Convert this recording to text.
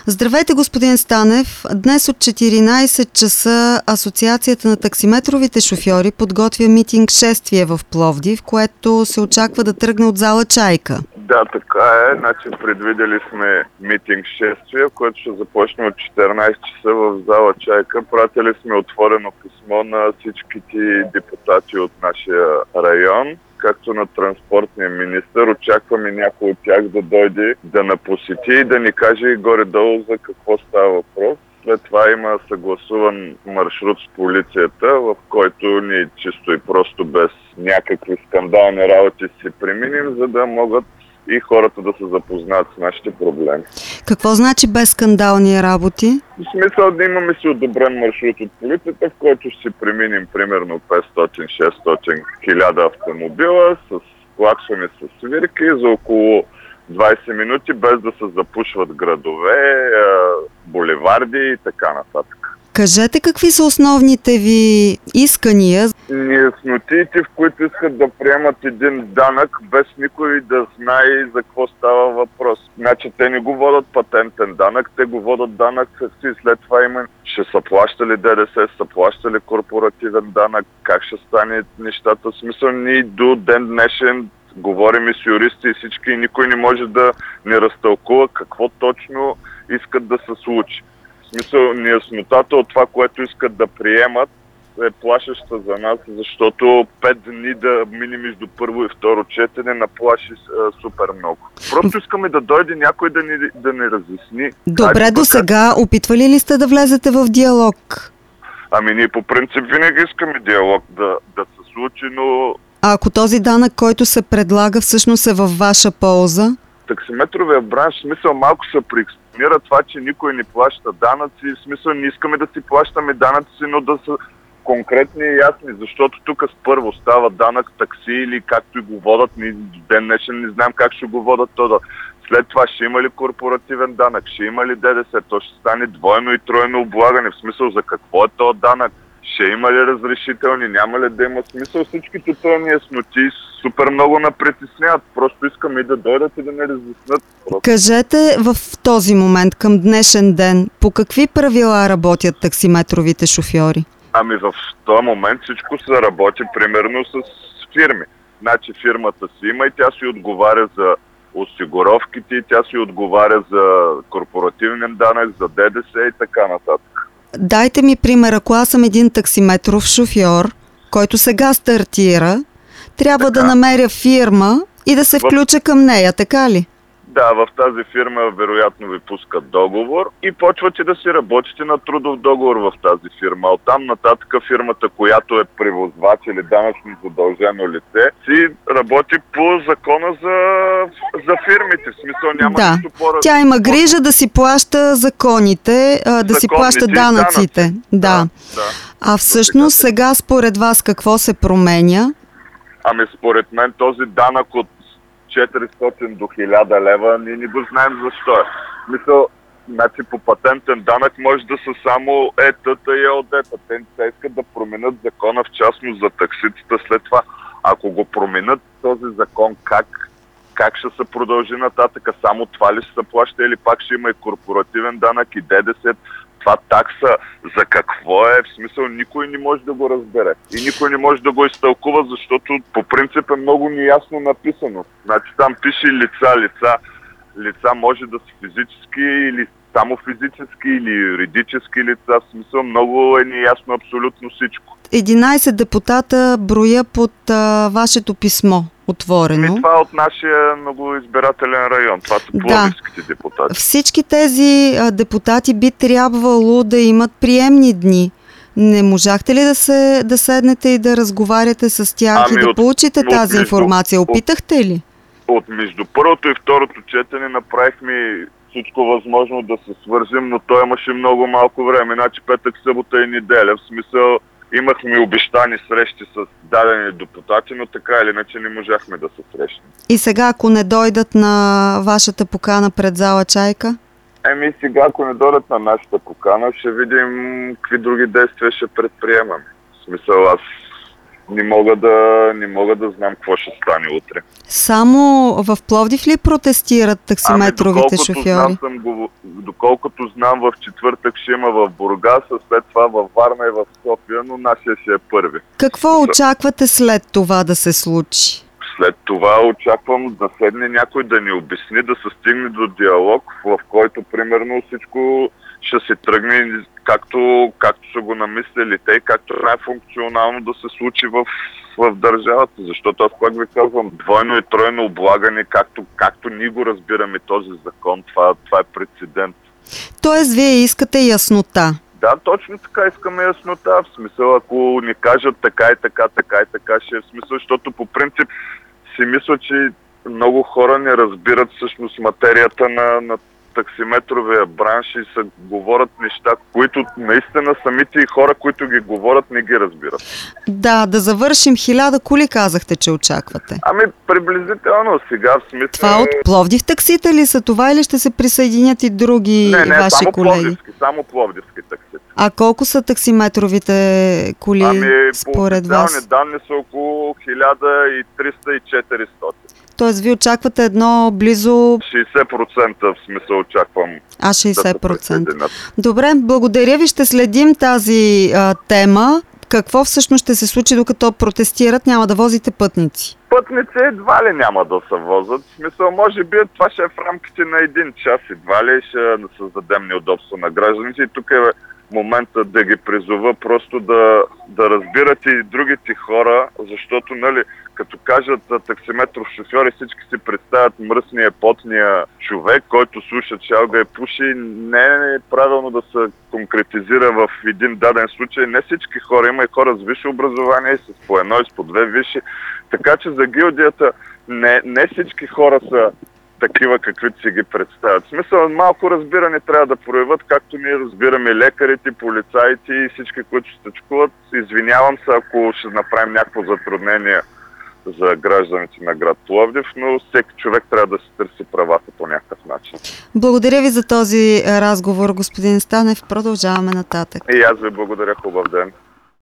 Здравейте, господин Станев. Днес от 14 часа Асоциацията на таксиметровите шофьори подготвя митинг шествие в Пловдив, което се очаква да тръгне от зала Чайка. Да, така е. Значи предвидели сме митинг шествие, което ще започне от 14 часа в зала Чайка. Пратили сме отворено писмо на всичките депутати от нашия район, както на транспортния министър. Очакваме някой от тях да дойде да ни посети и да ни каже горе-долу за какво става въпрос. След това има съгласуван маршрут с полицията, в който ние чисто и просто без някакви скандални работи си преминем, за да могат и хората да се запознаят с нашите проблеми. Какво значи без скандални работи? В смисъл да имаме си одобрен маршрут от полицията, в който ще си преминем примерно 500-600 1000 автомобила с клаксони, с свирки за около 20 минути, без да се запушват градове, булеварди и така нататък. Кажете какви са основните ви искания? Неяснотиите, в които искат да приемат един данък, без никой да знае за какво става въпрос. Значи те не го водят патентен данък, те го водят данък и след това има ще са плащали ДДС, са плащали корпоративен данък, как ще стане нещата. В смисъл ние до ден днешен говорим и с юристи и всички и никой не може да ни разтълкува какво точно искат да се случи. В смисъл, неяснотата от това, което искат да приемат, е плашеща за нас, защото 5 дни да минем между първо и второ четене наплаши супер много. Просто искаме да дойде някой да ни разясни. Добре, до сега опитвали ли сте да влезете в диалог? Ами ние по принцип винаги искаме диалог да се случи, но... А ако този данък, който се предлага, всъщност е във ваша полза? Таксиметровия бранш, в смисъл малко се преекспонира това, че никой не плаща данъци. В смисъл не искаме да си плащаме данъци, но да са конкретни и ясни, защото тук първо става данък такси или както и го водят, ние до ден днешен не знаем как ще го водят това. След това ще има ли корпоративен данък, ще има ли ДДС, то ще стане двойно и тройно облагане. В смисъл за какво е този данък? Ще има ли разрешителни, няма ли да има смисъл? Всичките тези неясноти супер много напритесняват. Просто искаме и да дойдат и да не разяснят. Кажете в този момент, към днешен ден, по какви правила работят таксиметровите шофьори? Ами в този момент всичко се работи примерно с фирми. Значи фирмата си има и тя си отговаря за осигуровките, и тя си отговаря за корпоративен данък, за ДДС и така нататък. Дайте ми пример, ако аз съм един таксиметров шофьор, който сега стартира, трябва да намеря фирма и да се включа към нея, така ли? Да, в тази фирма вероятно ви пускат договор и почвате да си работите на трудов договор в тази фирма. Оттам нататък фирмата, която е превозвач или данъчно задължено лице, си работи по закона за фирмите. В смисъл няма нищо по-различно. Тя има грижа да си плаща законите, да си плаща данъците. Да. А всъщност сега според вас какво се променя? Ами според мен този данък от 400 до 1000 лева, ние не го знаем защо е. Мисъл, значи по патентен данък може да са само ЕТ-та и ЕОД-та. Те искат да променят закона в частност за такситата след това. Ако го променят този закон, как ще се продължи нататък? Само това ли ще се плаща или пак ще има и корпоративен данък и ДДС? Това такса за какво е? В смисъл никой не може да го разбере. И никой не може да го изтълкува, защото по принцип е много неясно написано. Значи там пише лица. Лица може да са физически или само физически или юридически лица. В смисъл много е неясно абсолютно всичко. 11 депутата броя под вашето писмо. Отворено. Това е от нашия многоизбирателен район. Това са пловдивските депутати. Всички тези депутати би трябвало да имат приемни дни. Не можахте ли да седнете и да разговаряте с тях и да получите тази информация? Опитахте ли? Между първото и второто четене направихме всичко възможно да се свържим, но той имаше много малко време. Значи петък, събота и неделя. В смисъл имахме обещани срещи с дадени депутати, но така или иначе не можахме да се срещнем. И сега, ако не дойдат на вашата покана пред зала Чайка? Сега, ако не дойдат на нашата покана, ще видим какви други действия ще предприемаме. В смисъл, аз не мога да знам какво ще стане утре. Само в Пловдив ли протестират таксиметровите шофьори? Доколкото знам, в четвъртък ще има в Бургас, а след това във Варна и в София, но нашия ще е първи. Какво очаквате след това да се случи? След това очаквам да седне някой да ни обясни, да се стигне до диалог, в който примерно всичко ще се тръгне както са го намислили те, както най-функционално да се случи в държавата. Защото аз пак ви казвам, двойно и тройно облагане, както ние го разбираме този закон, това е прецедент. Тоест вие искате яснота? Да, точно така искаме яснота. В смисъл, ако ни кажат така и така ще е в смисъл, защото по принцип си мисля, че много хора не разбират всъщност материята на таксиметровия бранш и се говорят неща, които наистина самите и хора, които ги говорят, не ги разбират. Да завършим 1000 коли, казахте, че очаквате. Приблизително сега в смисъл... Това от Пловдив таксите ли са това или ще се присъединят и други ваши колеги? Само пловдивски таксите. А колко са таксиметровите коли според вас? По официални данни са около 1300 и 400. Тоест ви очаквате едно близо... 60% в смисъл очаквам. 60%. Добре, благодаря ви. Ще следим тази тема. Какво всъщност ще се случи, докато протестират? Няма да возите пътници? Пътници едва ли няма да се возят. В смисъл, може би това ще е в рамките на 1 час. Едва ли ще създадем неудобство на гражданите. И тук е момента да ги призова просто да разбират и другите хора, защото, като кажат таксиметров шофьор, всички си представят мръсния, потния човек, който слуша чалга и пуши. Не е правилно да се конкретизира в един даден случай. Не всички хора, има и хора с висше образование, с по 1 и с по 2 висши. Така че за гилдията не всички хора са такива, каквито си ги представят. В смисъл, малко разбиране трябва да проявят, както ние разбираме лекарите, полицаите и всички, които стъчкуват. Извинявам се, ако ще направим някакво затруднение за гражданите на град Пловдив, но всеки човек трябва да си търси правата по някакъв начин. Благодаря ви за този разговор, господин Станев. Продължаваме нататък. И аз ви благодаря. Хубав ден.